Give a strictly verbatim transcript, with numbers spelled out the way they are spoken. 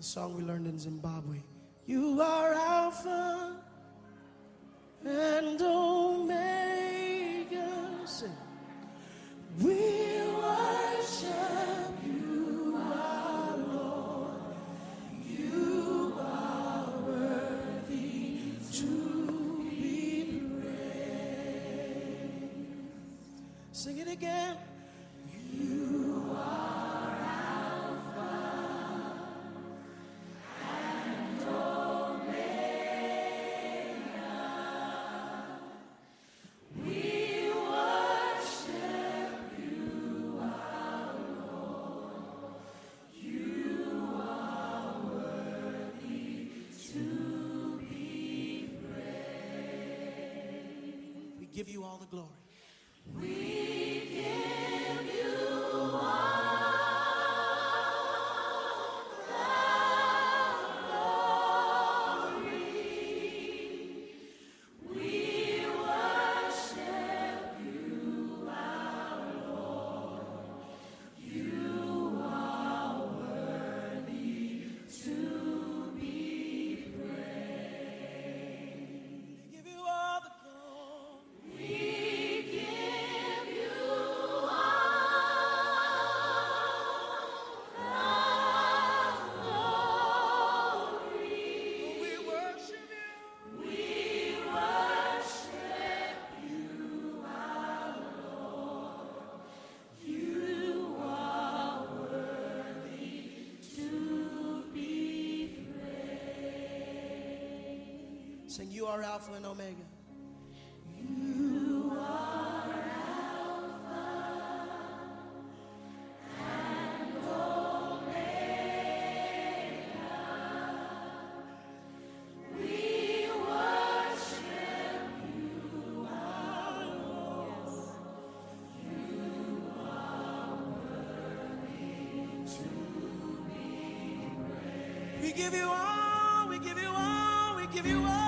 song we learned in Zimbabwe. You are Alpha and Omega. Sing. We worship you, our Lord. You are worthy to be praised. Sing it again. You are give you all the glory. We give you all the glory. We worship you, our Lord. You are worthy to be praised. We give you all the glory. We give you all the glory. We worship you. We worship you, our Lord. You are worthy to be praised. Sing, you are Alpha and Omega. You are Alpha and Omega. We worship you, our Lord. You are worthy to be praised. We give you all, we give you all, we give you all.